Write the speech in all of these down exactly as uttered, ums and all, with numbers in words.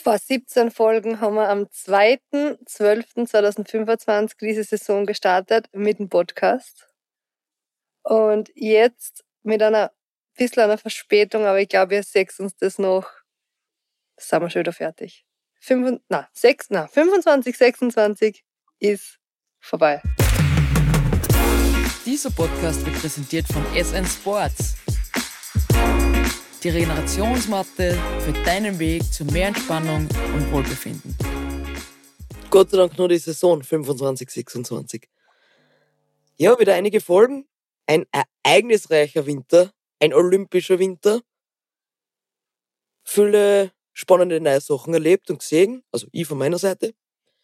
Vor siebzehn Folgen haben wir am zweiten zwölften zweitausendfünfundzwanzig diese Saison gestartet mit dem Podcast. Und jetzt mit einer bisschen einer Verspätung, aber ich glaube, ihr seht uns das noch. Das sind wir schon wieder fertig. Fünf, na, sechs, na, fünfundzwanzig, sechsundzwanzig ist vorbei. Dieser Podcast wird präsentiert von S N Sports. Die Regenerationsmatte für deinen Weg zu mehr Entspannung und Wohlbefinden. Gott sei Dank nur die Saison fünfundzwanzig, sechsundzwanzig. Ja, wieder einige Folgen. Ein ereignisreicher Winter. Ein olympischer Winter. Viele spannende neue Sachen erlebt und gesehen. Also ich von meiner Seite.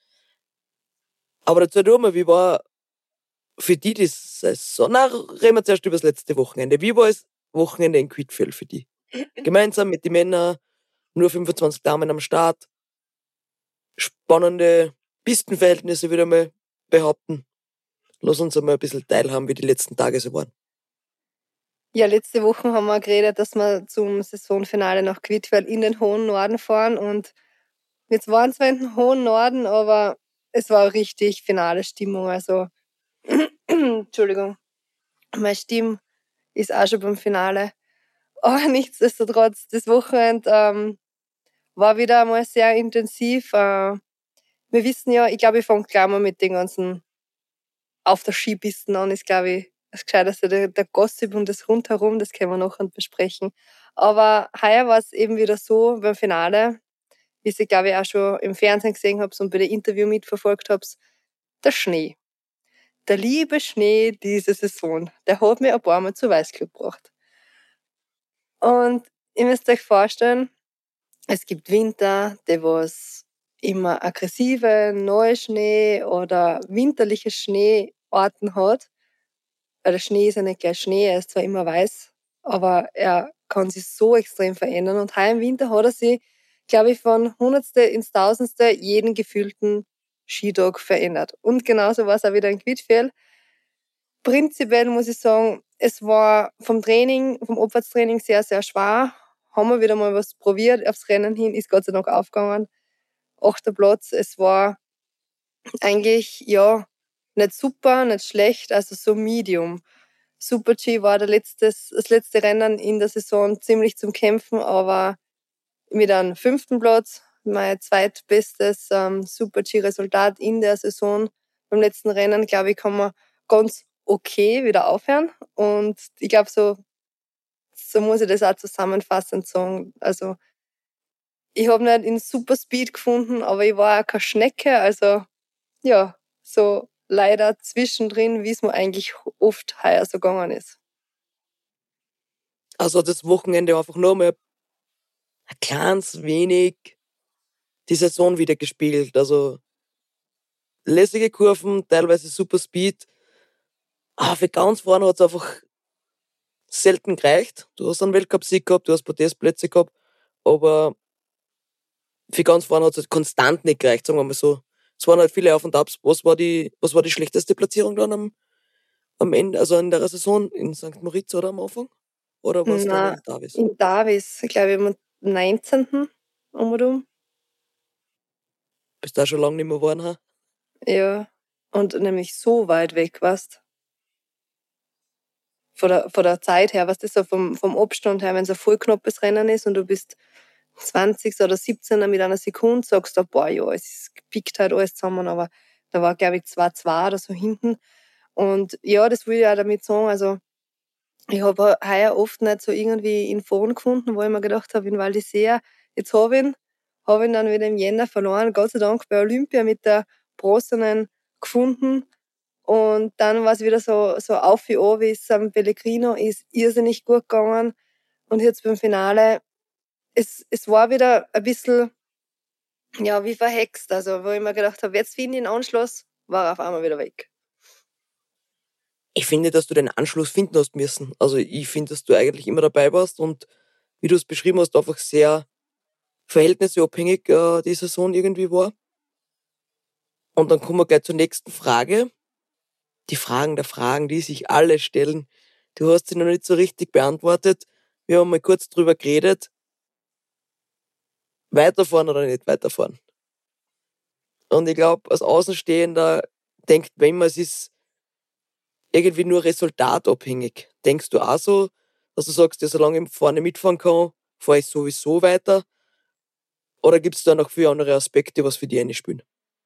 Aber dazu mal, wie war für die die Saison? Na, reden wir zuerst über das letzte Wochenende. Wie war das Wochenende in Quidfjell für die? Gemeinsam mit den Männern, nur fünfundzwanzig Damen am Start. Spannende Pistenverhältnisse, würde ich mal behaupten. Lass uns einmal ein bisschen teilhaben, wie die letzten Tage so waren. Ja, letzte Woche haben wir geredet, dass wir zum Saisonfinale nach Quidfjell in den hohen Norden fahren. Und jetzt waren zwar in den hohen Norden, aber es war richtig finale Stimmung. Also, Entschuldigung, meine Stimme ist auch schon beim Finale. Aber nichtsdestotrotz, das Wochenende ähm, war wieder einmal sehr intensiv. Äh, wir wissen ja, ich glaube, ich fange gleich mal mit den ganzen auf der Skipisten an, ist, glaube ich, das Gescheiteste, der, der Gossip und das Rundherum, das können wir nachher besprechen. Aber heuer war es eben wieder so beim Finale, wie ich, glaube ich, auch schon im Fernsehen gesehen habe und bei dem Interview mitverfolgt habe, der Schnee. Der liebe Schnee diese Saison, der hat mir ein paar Mal zu Weißglut gebracht. Und ihr müsst euch vorstellen, es gibt Winter, die was immer aggressive Neuschnee oder winterliche Schneearten hat. Weil der Schnee ist ja nicht gleich Schnee, er ist zwar immer weiß, aber er kann sich so extrem verändern. Und heuer im Winter hat er sich, glaube ich, von Hundertste ins Tausendste jeden gefühlten Skitag verändert. Und genauso war es auch wieder in Quidfjell. Prinzipiell muss ich sagen, es war vom Training, vom Abfahrtstraining sehr, sehr schwer. Haben wir wieder mal was probiert. Aufs Rennen hin ist Gott sei Dank aufgegangen. Achter Platz. Es war eigentlich, ja, nicht super, nicht schlecht, also so medium. Super-G war der letztes, das letzte Rennen in der Saison ziemlich zum Kämpfen, aber mit einem fünften Platz, mein zweitbestes ähm, Super-G-Resultat in der Saison. Beim letzten Rennen, glaube ich, kann man ganz okay wieder aufhören. Und ich glaube, so, so muss ich das auch zusammenfassend sagen. Also, ich habe nicht in Super Speed gefunden, aber ich war auch keine Schnecke. Also, ja, so leider zwischendrin, wie es mir eigentlich oft heuer so gegangen ist. Also das Wochenende einfach nur mal ein kleines wenig die Saison wieder gespielt. Also lässige Kurven, teilweise super Speed. Aber für ganz vorne hat es einfach selten gereicht. Du hast einen Weltcup-Sieg gehabt, du hast Podestplätze gehabt, aber für ganz vorne hat es halt konstant nicht gereicht, sagen wir mal so. Es waren halt viele Auf und Abs. Was war die, was war die schlechteste Platzierung dann am, am Ende, also in der Saison in Sankt Moritz oder am Anfang? Oder war es dann in Davis? In Davis, ich glaube, am neunzehnten um und um. Bist du da schon lange nicht mehr geworden, ha? Ja, und nämlich so weit weg, weißt von der, von der Zeit her, was das so vom, vom Abstand her, wenn es ein voll knappes Rennen ist und du bist zwanzig oder siebzehn mit einer Sekunde, sagst du, boah, ja, es pickt halt alles zusammen, aber da war, glaube ich, zwei zwei oder so hinten. Und ja, das will ich auch damit sagen, also ich habe heuer oft nicht so irgendwie in Foren gefunden, wo ich mir gedacht habe, in Val d'Isère, jetzt habe ich ihn, habe ihn dann wieder im Jänner verloren, Gott sei Dank bei Olympia mit der Bronzenen gefunden. Und dann war es wieder so, so auf wie an, wie es am Pellegrino ist, irrsinnig gut gegangen. Und jetzt beim Finale, es, es war wieder ein bisschen, ja, wie verhext. Also, wo ich mir gedacht habe, jetzt finde ich den Anschluss, war er auf einmal wieder weg. Ich finde, dass du den Anschluss finden hast müssen. Also ich finde, dass du eigentlich immer dabei warst und wie du es beschrieben hast, einfach sehr verhältnisabhängig äh, die Saison irgendwie war. Und dann kommen wir gleich zur nächsten Frage. Die Fragen der Fragen, die sich alle stellen. Du hast sie noch nicht so richtig beantwortet. Wir haben mal kurz drüber geredet. weiterfahren oder nicht weiterfahren. Und ich glaube, als Außenstehender denkt man immer, es ist irgendwie nur resultatabhängig. Denkst du auch so, dass du sagst, ja, solange ich vorne mitfahren kann, fahre ich sowieso weiter? Oder gibt es da noch viele andere Aspekte, was für dich eine spielen?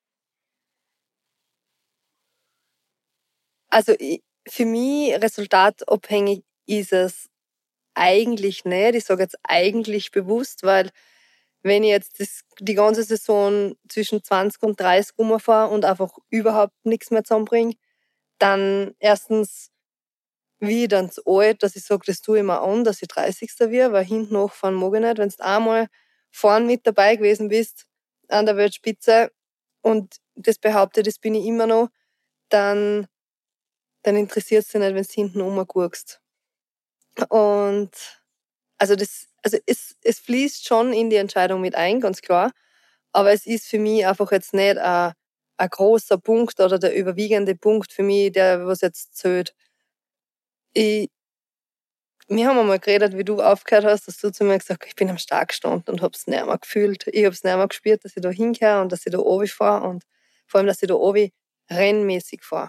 Also ich, für mich resultatabhängig ist es eigentlich nicht. Ich sage jetzt eigentlich bewusst, weil wenn ich jetzt das, die ganze Saison zwischen zwanzig und dreißig rumfahre und einfach überhaupt nichts mehr zusammenbringe, dann erstens wie ich dann zu alt, dass ich sage, das tue ich mir an, dass ich dreißigster werde, weil hinten hochfahren mag ich nicht. Wenn du einmal vorn mit dabei gewesen bist an der Weltspitze und das behaupte, das bin ich immer noch, dann, dann interessiert es dich nicht, wenn du hinten rumguckst. Und also das, also es, es fließt schon in die Entscheidung mit ein, ganz klar. Aber es ist für mich einfach jetzt nicht ein, ein großer Punkt oder der überwiegende Punkt für mich, der was jetzt zählt. Ich, wir haben einmal geredet, wie du aufgehört hast, dass du zu mir gesagt hast, ich bin am Start gestanden und hab's nicht mehr gefühlt. Ich hab's nicht mehr gespürt, dass ich da hingehöre und dass ich da oben fahre und vor allem, dass ich da oben rennmäßig fahre.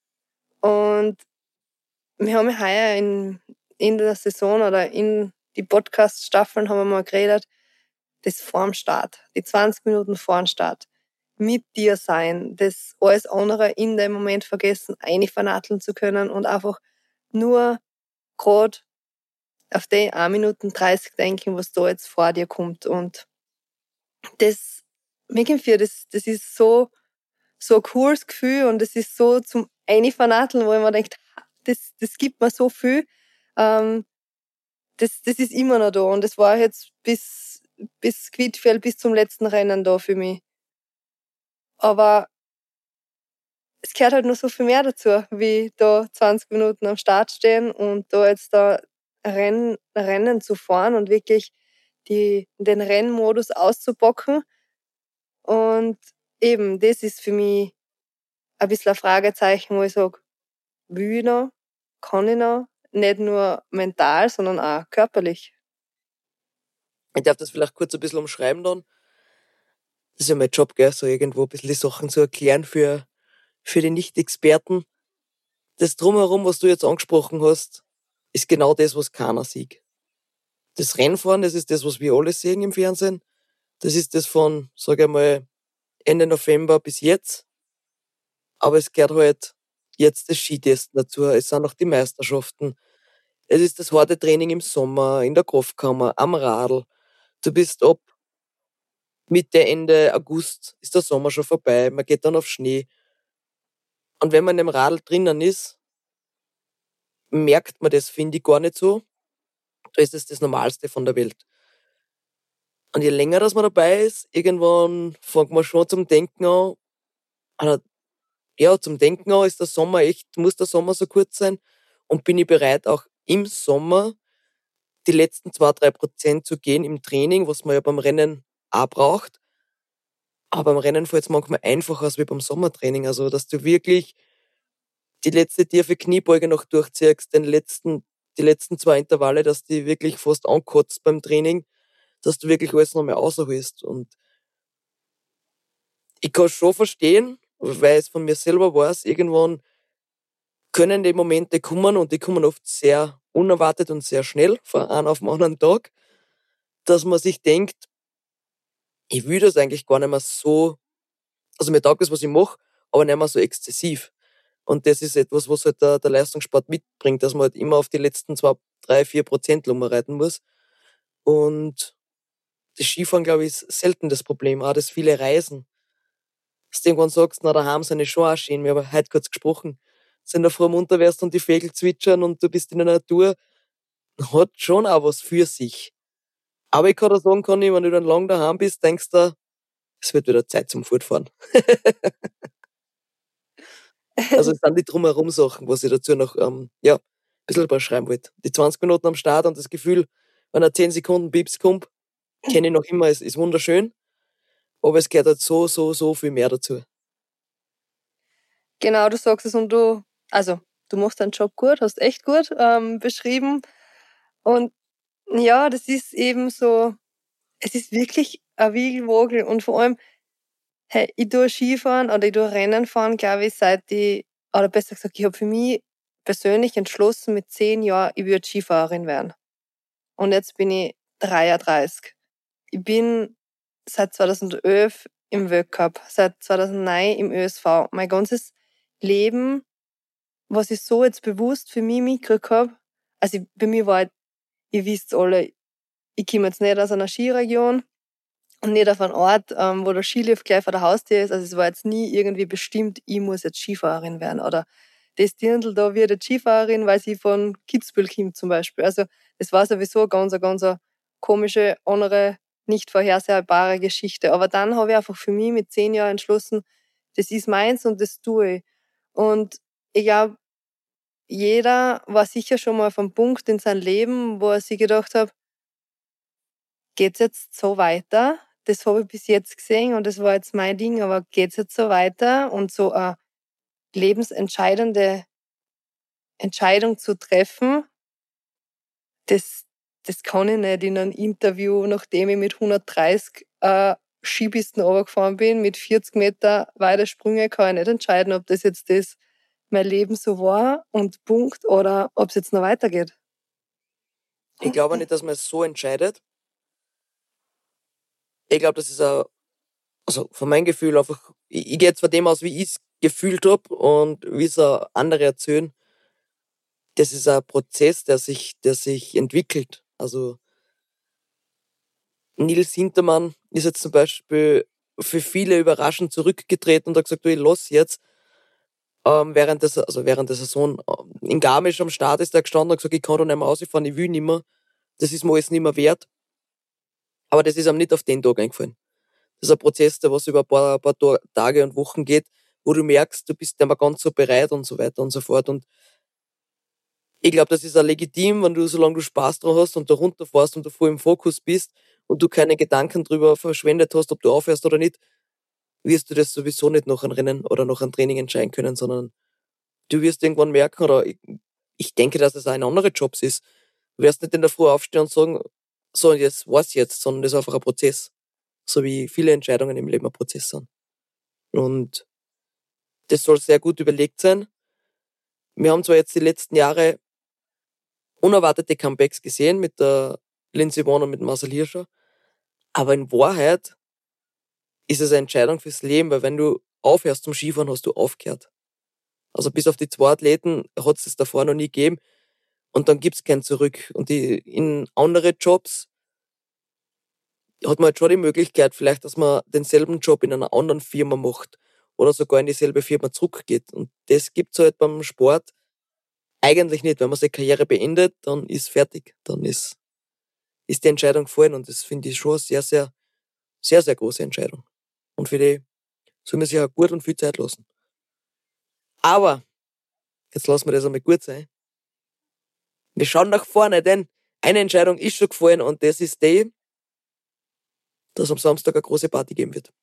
Und wir haben ja heuer in, in der Saison oder in die Podcast-Staffeln haben wir mal geredet, das vorm Start, die zwanzig Minuten vorm Start, mit dir sein, das alles andere in dem Moment vergessen, einfanateln zu können und einfach nur gerade auf die eine Minute dreißig denken, was da jetzt vor dir kommt. Und das, mir das, das ist so, so ein cooles Gefühl und das ist so zum Einfanateln, wo ich mir denke, das, das gibt mir so viel. Ähm, das, das ist immer noch da und das war jetzt bis, bis Quidfjell, bis zum letzten Rennen da für mich. Aber es gehört halt noch so viel mehr dazu, wie da zwanzig Minuten am Start stehen und da jetzt da Rennen, Rennen zu fahren und wirklich die, den Rennmodus auszubocken. Und eben, das ist für mich ein bisschen ein Fragezeichen, wo ich sage, will ich noch, kann ich noch, nicht nur mental, sondern auch körperlich. Ich darf das vielleicht kurz ein bisschen umschreiben dann. Das ist ja mein Job, gell, so irgendwo ein bisschen die Sachen zu erklären für, für die Nicht-Experten. Das Drumherum, was du jetzt angesprochen hast, ist genau das, was keiner sieht. Das Rennfahren, das ist das, was wir alle sehen im Fernsehen. Das ist das von, sage ich mal, Ende November bis jetzt. Aber es gehört halt jetzt das Skitesten dazu. Es sind auch die Meisterschaften. Es ist das harte Training im Sommer, in der Kraftkammer, am Radl. Du bist ab Mitte, Ende August ist der Sommer schon vorbei. Man geht dann auf Schnee. Und wenn man in dem Radl drinnen ist, merkt man das, finde ich, gar nicht so. Da ist es das Normalste von der Welt. Und je länger dass man dabei ist, irgendwann fängt man schon zum Denken an. Oder, ja, zum Denken an ist der Sommer echt, muss der Sommer so kurz sein? Und bin ich bereit, auch im Sommer die letzten zwei, drei Prozent zu gehen im Training, was man ja beim Rennen auch braucht. Aber beim Rennen fällt es manchmal einfacher als wie beim Sommertraining. Also, dass du wirklich die letzte tiefe Kniebeuge noch durchziehst, den letzten, die letzten zwei Intervalle, dass die wirklich fast ankotzt beim Training, dass du wirklich alles nochmal rausholst. Und ich kann schon verstehen, weil es von mir selber weiß, irgendwann können die Momente kommen und die kommen oft sehr unerwartet und sehr schnell, von einem auf den anderen Tag, dass man sich denkt, ich will das eigentlich gar nicht mehr so, also mir taugt das, was ich mache, aber nicht mehr so exzessiv. Und das ist etwas, was halt der, der Leistungssport mitbringt, dass man halt immer auf die letzten zwei, drei, vier Prozent reiten muss. Und das Skifahren, glaube ich, ist selten das Problem, auch das viele Reisen. Dass du irgendwann sagst, na, daheim sind die schon auch schön, wir haben heute kurz gesprochen, dass du in der Früh munter wärst und die Vögel zwitschern und du bist in der Natur, hat schon auch was für sich. Aber ich kann dir sagen, Conny, wenn du dann lang daheim bist, denkst du, es wird wieder Zeit zum Fortfahren. Also es sind die drumherum Sachen, was ich dazu noch ähm, ja, ein bisschen beschreiben wollte. Die zwanzig Minuten am Start und das Gefühl, wenn er zehn Sekunden Pips kommt, kenne ich noch immer, es ist wunderschön. Aber es gehört halt so, so, so viel mehr dazu. Genau, du sagst es und du, also du machst deinen Job gut, hast echt gut ähm, beschrieben. Und ja, das ist eben so, es ist wirklich ein Wiegelwogel und vor allem, hey, ich tue Skifahren oder ich tue Rennen fahren, glaube ich, seit ich, oder besser gesagt, ich habe für mich persönlich entschlossen, mit zehn Jahren, ich würde Skifahrerin werden. Und jetzt bin ich dreiunddreißig. Ich bin seit zweitausendelf im Weltcup, seit zweitausendneun im Ö S V. Mein ganzes Leben, was ich so jetzt bewusst für mich mitgekriegt habe, also ich, bei mir war, halt, ihr wisst alle, ich komme jetzt nicht aus einer Skiregion und nicht auf einen Ort, ähm, wo der Skilift gleich vor der Haustür ist. Also es war jetzt nie irgendwie bestimmt, ich muss jetzt Skifahrerin werden oder das Dirndl da wird jetzt Skifahrerin, weil sie von Kitzbühel kommt zum Beispiel. Also das war sowieso eine ganz, ganz komische, andere, nicht vorhersehbare Geschichte. Aber dann habe ich einfach für mich mit zehn Jahren entschlossen, das ist meins und das tue ich. Und ich glaube, jeder war sicher schon mal auf einem Punkt in seinem Leben, wo er sich gedacht hat, geht's jetzt so weiter? Das habe ich bis jetzt gesehen und das war jetzt mein Ding, aber geht's jetzt so weiter? Und so eine lebensentscheidende Entscheidung zu treffen, das, das kann ich nicht in einem Interview, nachdem ich mit hundertdreißig äh, Skipisten runtergefahren bin, mit vierzig Meter weite Sprünge, kann ich nicht entscheiden, ob das jetzt das mein Leben so war und Punkt oder ob es jetzt noch weitergeht. Ich glaube nicht, dass man es so entscheidet. Ich glaube, das ist ein, also von meinem Gefühl einfach, ich, ich gehe jetzt von dem aus, wie ich es gefühlt habe und wie es auch andere erzählen. Das ist ein Prozess, der sich, der sich entwickelt. Also Nils Hintermann ist jetzt zum Beispiel für viele überraschend zurückgetreten und hat gesagt, du, ich lass jetzt. Ähm, während, des, also während der Saison ähm, in Garmisch am Start ist er gestanden und gesagt, ich kann da nicht mehr rausfahren, ich will nicht mehr. Das ist mir alles nicht mehr wert. Aber das ist ihm nicht auf den Tag eingefallen. Das ist ein Prozess, der was über ein paar, ein paar Tage und Wochen geht, wo du merkst, du bist nicht mehr ganz so bereit und so weiter und so fort. Und ich glaube, das ist auch legitim, wenn du, solange du Spaß dran hast und da runterfährst und du voll im Fokus bist und du keine Gedanken drüber verschwendet hast, ob du aufhörst oder nicht, wirst du das sowieso nicht nach einem Rennen oder nach einem Training entscheiden können, sondern du wirst irgendwann merken, oder ich, ich denke, dass es auch ein anderer Job ist. Du wirst nicht in der Früh aufstehen und sagen, so, jetzt war's jetzt, sondern das ist einfach ein Prozess. So wie viele Entscheidungen im Leben ein Prozess sind. Und das soll sehr gut überlegt sein. Wir haben zwar jetzt die letzten Jahre unerwartete Comebacks gesehen mit der Lindsey Vonn und mit Marcel Hirscher, aber in Wahrheit ist es eine Entscheidung fürs Leben, weil wenn du aufhörst zum Skifahren, hast du aufgehört. Also bis auf die zwei Athleten hat es das davor noch nie gegeben und dann gibt's kein Zurück. Und die, in andere Jobs hat man halt schon die Möglichkeit, vielleicht, dass man denselben Job in einer anderen Firma macht oder sogar in dieselbe Firma zurückgeht. Und das gibt's halt beim Sport eigentlich nicht. Wenn man seine Karriere beendet, dann ist fertig. Dann ist, ist die Entscheidung gefallen und das finde ich schon eine sehr, sehr, sehr, sehr große Entscheidung. Und für die soll man sich auch gut und viel Zeit lassen. Aber, jetzt lassen wir das einmal gut sein. Wir schauen nach vorne, denn eine Entscheidung ist schon gefallen und das ist die, dass am Samstag eine große Party geben wird.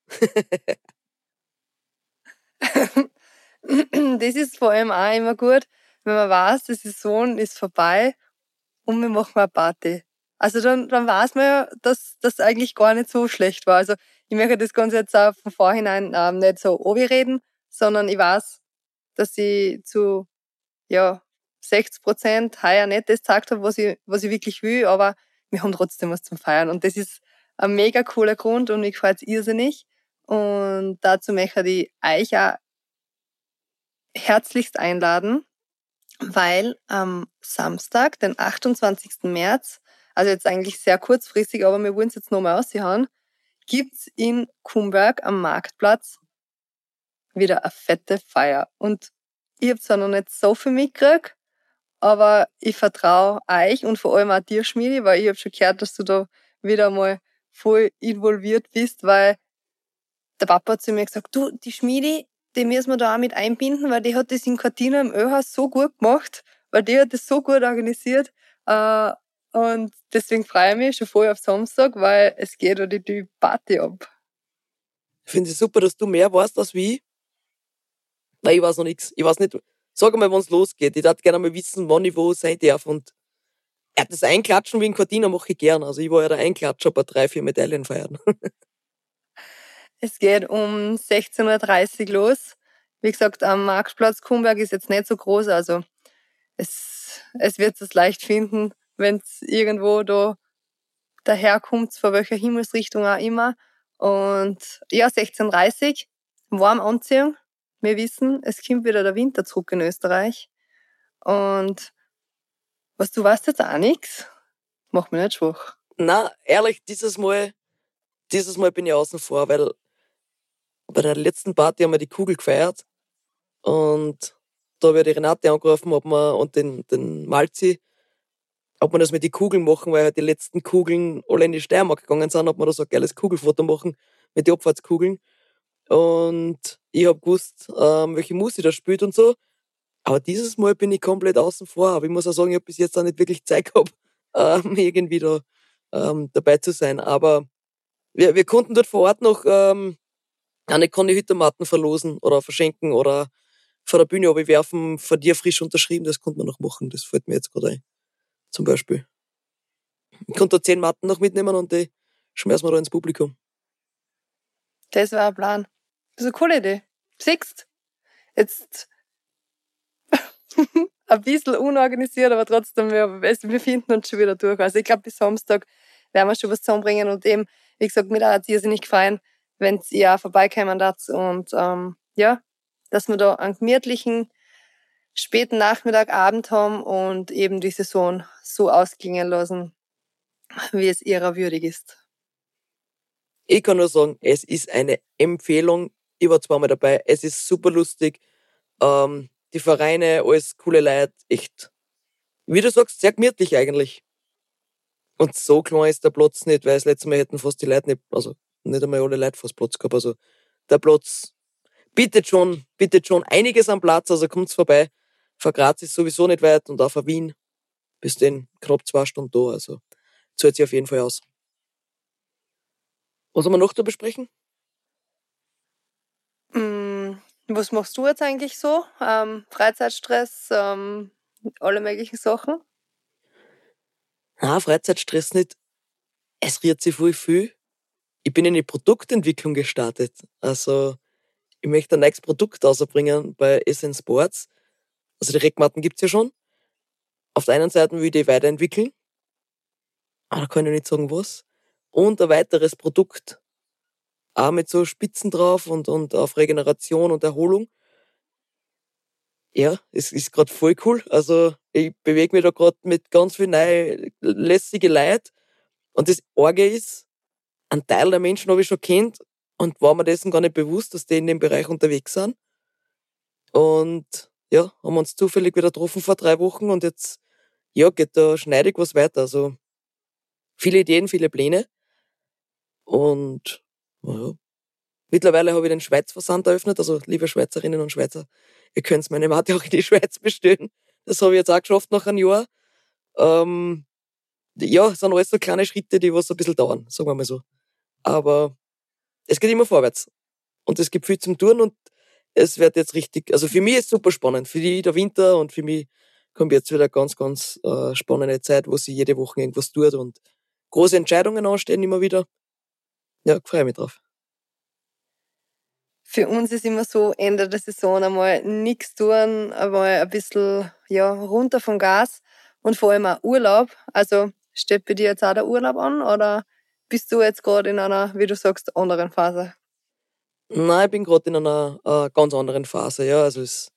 Das ist vor allem auch immer gut, wenn man weiß, die Saison ist vorbei und wir machen eine Party. Also dann, dann weiß man ja, dass das eigentlich gar nicht so schlecht war. Also ich möchte das Ganze jetzt auch von vorhinein ähm, nicht so reden, sondern ich weiß, dass ich zu ja, sechzig Prozent heuer nicht das gesagt habe, was ich, was ich wirklich will, aber wir haben trotzdem was zum Feiern. Und das ist ein mega cooler Grund und mich freut es irrsinnig. Und dazu möchte ich euch auch herzlichst einladen, weil am Samstag, den achtundzwanzigsten März, also jetzt eigentlich sehr kurzfristig, aber wir wollen es jetzt nochmal aushauen, gibt's in Kumberg am Marktplatz wieder eine fette Feier. Und ich habe zwar noch nicht so viel mitgekriegt, aber ich vertraue euch und vor allem auch dir, Schmiedi, weil ich habe schon gehört, dass du da wieder mal voll involviert bist, weil der Papa hat zu mir gesagt, du, die Schmiedi, die müssen wir da auch mit einbinden, weil die hat das in Cortina im Ölhaus so gut gemacht, weil die hat das so gut organisiert. Äh, und deswegen freue ich mich schon voll auf Samstag, weil es geht ja die, die Party ab. Ich finde es super, dass du mehr weißt als wie. Weil ich weiß noch nichts. Ich weiß nicht, sag mal, wann es losgeht. Ich darf gerne mal wissen, wann ich wo sein darf und Ja, das Einklatschen wie ein Cortina mache ich gern. Also ich war ja der Einklatscher bei drei, vier Medaillen feiern. Es geht um sechzehn Uhr dreißig los. Wie gesagt, am Marktplatz Kumberg ist jetzt nicht so groß, also es, es wird es leicht finden, wenn es irgendwo da daherkommt, von welcher Himmelsrichtung auch immer. Und ja, sechzehn Uhr dreißig, warm anziehen. Wir wissen, es kommt wieder der Winter zurück in Österreich. Und was, du weißt jetzt auch nichts? Mach mich nicht schwach. Na, ehrlich, dieses Mal, dieses Mal bin ich außen vor, weil bei der letzten Party haben wir die Kugel gefeiert und da habe ich die Renate angerufen, ob wir, und den, den Malzi, ob wir das mit den Kugeln machen, weil halt die letzten Kugeln alle in die Steiermark gegangen sind, ob wir da so ein geiles Kugelfoto machen mit den Abfahrtskugeln. Und ich hab gewusst, ähm, welche Musik da spielt und so. Aber dieses Mal bin ich komplett außen vor. Aber ich muss auch sagen, ich habe bis jetzt auch nicht wirklich Zeit gehabt, ähm, irgendwie da ähm, dabei zu sein. Aber wir, wir konnten dort vor Ort noch ähm, eine Konditormatten verlosen oder verschenken oder vor der Bühne werfen, von dir frisch unterschrieben, das konnte man noch machen. Das fällt mir jetzt gerade ein. Zum Beispiel. Ich konnte da zehn Matten noch mitnehmen und die schmeißen wir da ins Publikum. Das war ein Plan. Das ist eine coole Idee. Siehst, jetzt ein bisschen unorganisiert, aber trotzdem, wir, wir finden uns schon wieder durch. Also ich glaube, bis Samstag werden wir schon was zusammenbringen und eben, wie gesagt, mir hat es irrsinnig gefallen, wenn ihr auch vorbeikommen darf und ähm, ja, dass wir da einen gemütlichen späten Nachmittag, Abend haben und eben die Saison so ausklingen lassen, wie es ihrer würdig ist. Ich kann nur sagen, es ist eine Empfehlung. Ich war zweimal dabei. Es ist super lustig. Ähm, die Vereine, alles coole Leute, echt. Wie du sagst, sehr gemütlich eigentlich. Und so klein ist der Platz nicht, weil das letzte Mal hätten fast die Leute nicht, also nicht einmal alle Leute fast Platz gehabt. Also der Platz bietet schon, bietet schon einiges am Platz, also kommt's vorbei. Von Graz ist sowieso nicht weit und auch von Wien bist du in knapp zwei Stunden da, also zahlt sich auf jeden Fall aus. Was haben wir noch zu besprechen? Mm, was machst du jetzt eigentlich so? Ähm, Freizeitstress, ähm, alle möglichen Sachen? Ah, Freizeitstress nicht. Es rührt sich voll viel. Ich bin in die Produktentwicklung gestartet. Also, ich möchte ein neues Produkt rausbringen bei S N Sports. Also, die Reckmatten gibt's ja schon. Auf der einen Seite will ich die weiterentwickeln. Aber da kann ich nicht sagen, was. Und ein weiteres Produkt. Auch mit so Spitzen drauf und, und auf Regeneration und Erholung. Ja, es ist gerade voll cool. Also, ich bewege mich da gerade mit ganz viel neue, lässige Leute. Und das Orge ist, ein Teil der Menschen habe ich schon kennt und war mir dessen gar nicht bewusst, dass die in dem Bereich unterwegs sind. Und ja, haben uns zufällig wieder getroffen vor drei Wochen und jetzt, ja, geht da schneidig was weiter. Also, viele Ideen, viele Pläne. Und ja, mittlerweile habe ich den Schweiz-Versand eröffnet. Also, liebe Schweizerinnen und Schweizer, ihr könnt meine Mate auch in die Schweiz bestellen. Das habe ich jetzt auch geschafft nach einem Jahr. Ähm, ja, es sind alles so kleine Schritte, die was ein bisschen dauern, sagen wir mal so. Aber es geht immer vorwärts. Und es gibt viel zum Tun und es wird jetzt richtig, also für mich ist es super spannend. Für die der Winter und für mich kommt jetzt wieder eine ganz, ganz äh, spannende Zeit, wo sie jede Woche irgendwas tut und große Entscheidungen anstehen immer wieder. Ja, freue mich drauf. Für uns ist immer so, Ende der Saison einmal nichts tun, einmal ein bisschen ja, runter vom Gas und vor allem auch Urlaub. Also steht bei dir jetzt auch der Urlaub an oder bist du jetzt gerade in einer, wie du sagst, anderen Phase? Nein, ich bin gerade in einer äh, ganz anderen Phase. Ja, also es,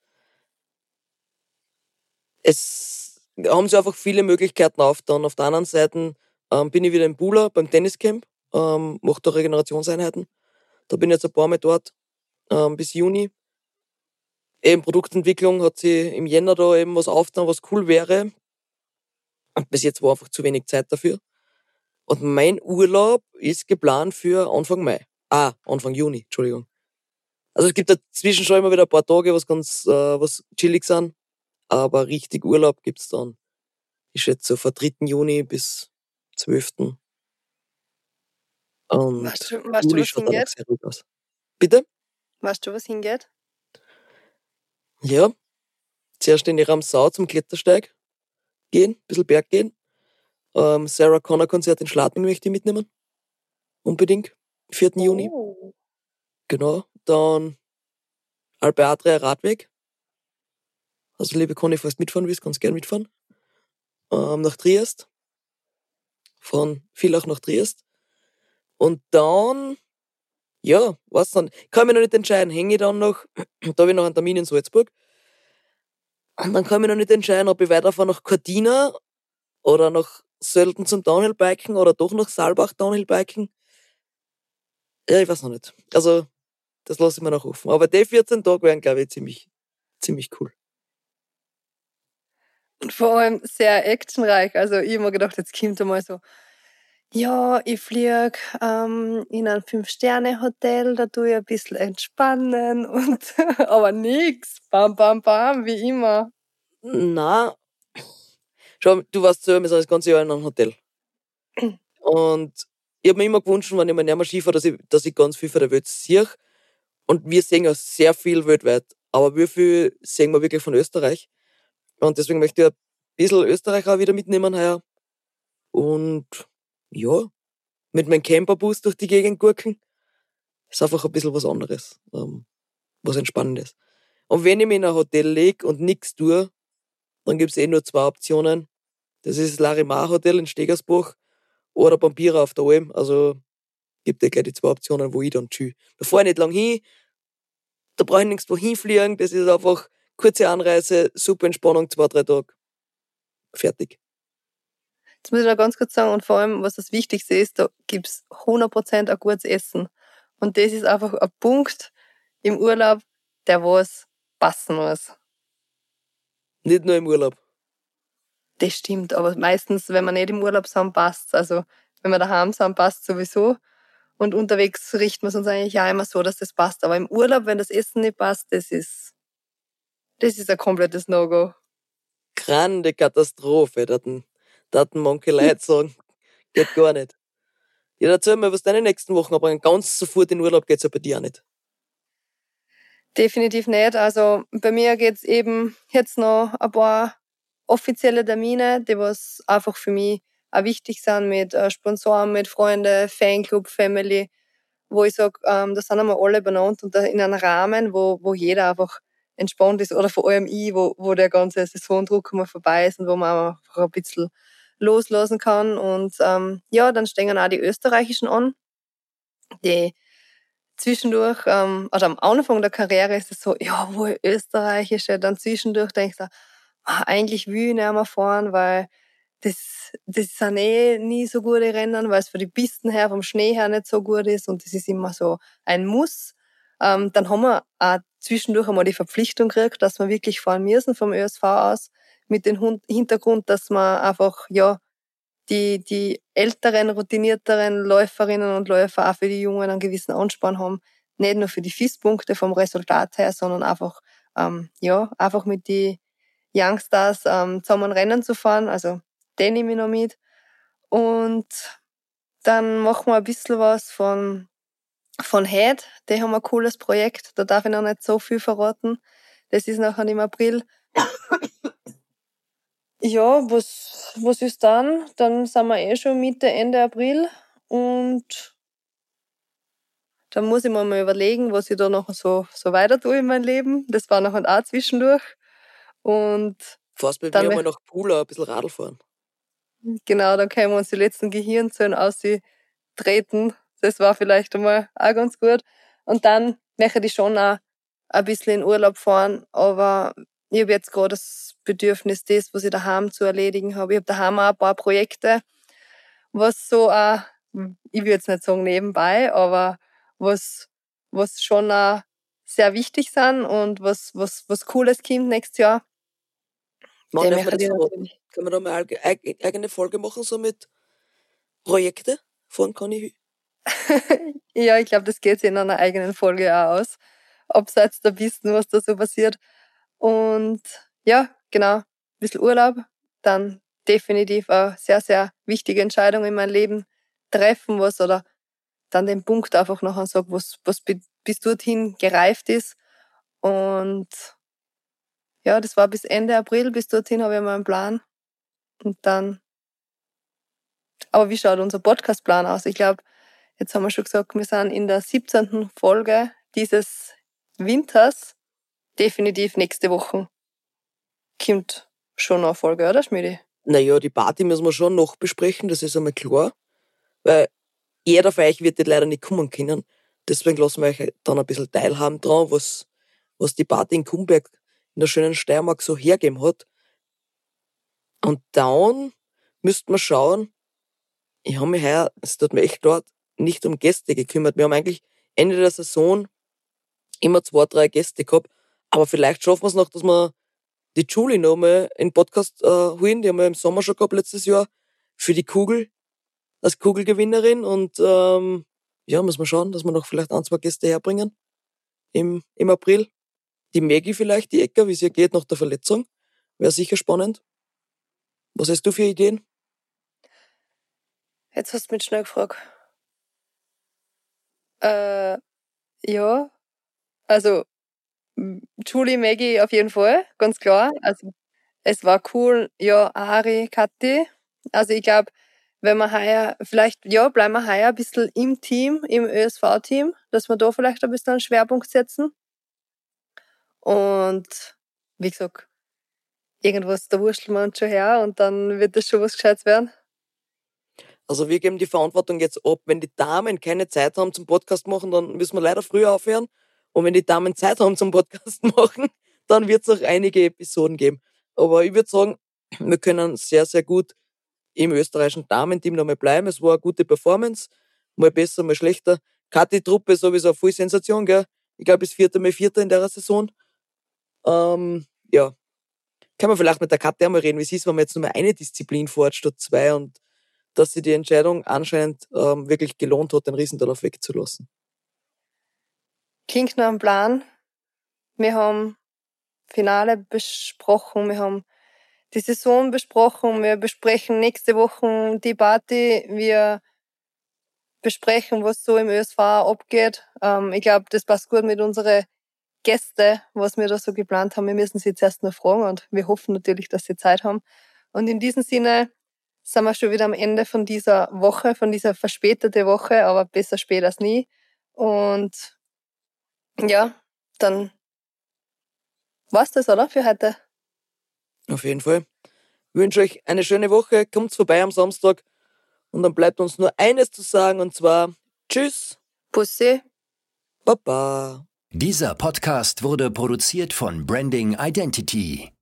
es haben sich einfach viele Möglichkeiten aufgetan. Auf der anderen Seite ähm, bin ich wieder in Bula beim Tenniscamp, ähm, mache da Regenerationseinheiten. Da bin ich jetzt ein paar Mal dort, ähm, bis Juni. Eben Produktentwicklung hat sie im Jänner da eben was aufgetan, was cool wäre. Und bis jetzt war einfach zu wenig Zeit dafür. Und mein Urlaub ist geplant für Anfang Mai. Ah, Anfang Juni, Entschuldigung. Also es gibt dazwischen schon immer wieder ein paar Tage, was ganz, äh, was chillig sind. Aber richtig Urlaub gibt's dann. Ich schätze so von dritten Juni bis zwölften Weißt Und du, weißt du, Juli was schaut dann auch hingeht? sehr gut aus. Bitte? Weißt du, was hingeht? Ja. Zuerst in die Ramsau zum Klettersteig gehen, ein bisschen Berg gehen. Ähm, Sarah Connor Konzert in Schladming möchte ich mitnehmen. Unbedingt. vierten Juni. Oh. Genau. Dann Alpe Adria Radweg. Also liebe Conny, falls du mitfahren willst, kannst gerne mitfahren. Ähm, nach Triest. Von Villach nach Triest. Und dann, ja, was dann? Kann mich noch nicht entscheiden. Hänge ich dann noch, da habe ich noch einen Termin in Salzburg. Und dann kann ich mich noch nicht entscheiden, ob ich weiterfahre nach Cortina oder nach Sölden zum Downhill-Biken oder doch nach Saalbach Downhill-Biken. Ja, ich weiß noch nicht. Also, das lasse ich mir noch offen. Aber die vierzehn Tage wären, glaube ich, ziemlich, ziemlich cool. Und vor allem sehr actionreich. Also ich habe mir gedacht, jetzt kommt einmal so, ja, ich fliege ähm, in ein Fünf-Sterne-Hotel, da tue ich ein bisschen entspannen und aber nix. Bam, bam, bam, wie immer. Na, schau, du warst selber, wir sind das ganze Jahr in einem Hotel. Und ich habe mir immer gewünscht, wenn ich mal näher Ski fahre, dass ich, dass ich ganz viel von der Welt sehe. Und wir sehen ja sehr viel weltweit. Aber wie viel sehen wir wirklich von Österreich? Und deswegen möchte ich ein bisschen Österreich auch wieder mitnehmen heuer. Und ja, mit meinem Camperbus durch die Gegend gurken. Ist einfach ein bisschen was anderes. Ähm, was Entspannendes. Und wenn ich mich in ein Hotel lege und nichts tue, dann gibt's eh nur zwei Optionen. Das ist das Larimar Hotel in Stegersbach oder Pampira auf der Alm. Also gibt ja gleich die zwei Optionen, wo ich dann tschü. Da fahre ich nicht lang hin, da brauche ich nirgends wo hinfliegen. Das ist einfach kurze Anreise, super Entspannung, zwei, drei Tage. Fertig. Jetzt muss ich da ganz kurz sagen, und vor allem, was das Wichtigste ist, da gibt's hundert Prozent ein gutes Essen. Und das ist einfach ein Punkt im Urlaub, der was passen muss. Nicht nur im Urlaub. Das stimmt, aber meistens, wenn wir nicht im Urlaub sind, passt's. Also, wenn wir daheim sind, passt sowieso. Und unterwegs richten wir es uns eigentlich auch immer so, dass das passt. Aber im Urlaub, wenn das Essen nicht passt, das ist, das ist ein komplettes No-Go. Grande Katastrophe, da hatten, da hatten manche Leute sagen, geht gar nicht. Ja, erzähl mir, was deine nächsten Wochen, aber ganz sofort in Urlaub geht's ja bei dir auch nicht. Definitiv nicht. Also bei mir geht's eben jetzt noch ein paar offizielle Termine, die was einfach für mich auch wichtig sind mit äh, Sponsoren, mit Freunden, Fanclub, Family, wo ich sage, ähm, da sind einmal alle benannt und da in einem Rahmen, wo, wo jeder einfach entspannt ist oder vor allem ich, wo, wo der ganze Saisondruck mal vorbei ist und wo man einfach ein bisschen loslassen kann. Und ähm, ja, dann stehen auch die österreichischen an, die zwischendurch, ähm, oder am Anfang der Karriere ist es so, ja, wohl österreichische, dann zwischendurch denkst du, ah, eigentlich will ich nicht mehr fahren, weil das, das sind eh nie so gute Rennen, weil es für die Pisten her, vom Schnee her nicht so gut ist und das ist immer so ein Muss. Ähm, dann haben wir auch zwischendurch einmal die Verpflichtung gekriegt, dass wir wirklich fahren müssen vom Ö S V aus, mit dem Hintergrund, dass wir einfach, ja, die, die älteren, routinierteren Läuferinnen und Läufer auch für die Jungen einen gewissen Anspann haben. Nicht nur für die F I S-Punkte vom Resultat her, sondern einfach, ähm, ja, einfach mit die Youngstars ähm, zusammen Rennen zu fahren. Also, den nehme ich noch mit. Und dann machen wir ein bisschen was von, von Head. Die haben ein cooles Projekt. Da darf ich noch nicht so viel verraten. Das ist nachher im April. Ja, was, was ist dann? Dann sind wir eh schon Mitte, Ende April und dann muss ich mir mal überlegen, was ich da noch so, so weiter tue in meinem Leben. Das war noch auch zwischendurch. Und Fast mit dann, mir mal nach Pula ein bisschen Radl fahren. genau, dann können wir uns die letzten Gehirnzellen austreten. Das war vielleicht einmal auch ganz gut. Und dann möchte ich schon auch ein bisschen in Urlaub fahren, aber ich habe jetzt gerade das Bedürfnis, das, was ich daheim zu erledigen habe. Ich habe daheim auch ein paar Projekte, was so auch, ich würde jetzt nicht sagen nebenbei, aber was, was schon auch sehr wichtig sind und was, was, was Cooles kommt nächstes Jahr. Wann Den darf man möchte das ich verraten? natürlich. Können wir da mal eine eig- eigene Folge machen, so mit Projekte von Conny? Ja, ich glaube, das geht sich in einer eigenen Folge auch aus. Abseits der Pisten, was da so passiert. Und ja, genau, ein bisschen Urlaub, dann definitiv eine sehr, sehr wichtige Entscheidung in meinem Leben treffen, was oder dann den Punkt einfach nachher sagen, was, was bi- bis dorthin gereift ist. Und ja, das war bis Ende April, bis dorthin habe ich mal einen Plan. Und dann Aber wie schaut unser Podcastplan aus? Ich glaube, jetzt haben wir schon gesagt, wir sind in der siebzehnten Folge dieses Winters. Definitiv nächste Woche kommt schon noch eine Folge, oder Schmiedi? Naja, die Party müssen wir schon noch besprechen, das ist einmal klar. Weil jeder von euch wird leider nicht kommen können. Deswegen lassen wir euch dann ein bisschen teilhaben dran, was, was die Party in Kumberg in der schönen Steiermark so hergeben hat. Und dann müssten wir schauen, ich habe mich heuer, es tut mir echt leid, nicht um Gäste gekümmert. Wir haben eigentlich Ende der Saison immer zwei, drei Gäste gehabt. Aber vielleicht schaffen wir es noch, dass wir die Julie noch mal in den Podcast äh, holen. Die haben wir im Sommer schon gehabt, letztes Jahr, für die Kugel, als Kugelgewinnerin. Und ähm, ja, müssen wir schauen, dass wir noch vielleicht ein, zwei Gäste herbringen im, im April. Die Maggie vielleicht, die Ecker, wie es ihr geht nach der Verletzung. Wäre sicher spannend. Was hast du für Ideen? Jetzt hast du mich schnell gefragt. Äh, ja, also Julie, Maggie auf jeden Fall, ganz klar. Also es war cool. Ja, Ari, Kathi. Also ich glaube, wenn wir heuer, vielleicht, ja, bleiben wir heuer ein bisschen im Team, im Ö S V-Team, dass wir da vielleicht ein bisschen einen Schwerpunkt setzen. Und wie gesagt, irgendwas, da wurschteln wir uns schon her und dann wird das schon was Gescheites werden. Also wir geben die Verantwortung jetzt ab. Wenn die Damen keine Zeit haben zum Podcast machen, dann müssen wir leider früher aufhören. Und wenn die Damen Zeit haben zum Podcast machen, dann wird es auch einige Episoden geben. Aber ich würde sagen, wir können sehr, sehr gut im österreichischen Damenteam noch mal bleiben. Es war eine gute Performance. Mal besser, mal schlechter. Kathi-Truppe ist sowieso eine voll Sensation, gell? Ich glaube, ist Vierter mal Vierter in der Saison. Ähm, ja. Kann man vielleicht mit der Kathi einmal reden, wie es ist, wenn man jetzt nur mal eine Disziplin fährt statt zwei und dass sie die Entscheidung anscheinend ähm, wirklich gelohnt hat, den Riesendorf wegzulassen. Klingt nach einem Plan. Wir haben Finale besprochen, wir haben die Saison besprochen, wir besprechen nächste Woche die Party, wir besprechen, was so im Ö S V abgeht. Ähm, ich glaube, das passt gut mit unseren Gästen, was wir da so geplant haben. Wir müssen sie jetzt erst noch fragen und wir hoffen natürlich, dass sie Zeit haben. Und in diesem Sinne sind wir schon wieder am Ende von dieser Woche, von dieser verspätete Woche, aber besser spät als nie. Und ja, dann war's das, oder, für heute? Auf jeden Fall. Ich wünsche euch eine schöne Woche. Kommt vorbei am Samstag. Und dann bleibt uns nur eines zu sagen, und zwar Tschüss. Pussy. Baba. Dieser Podcast wurde produziert von Branding Identity.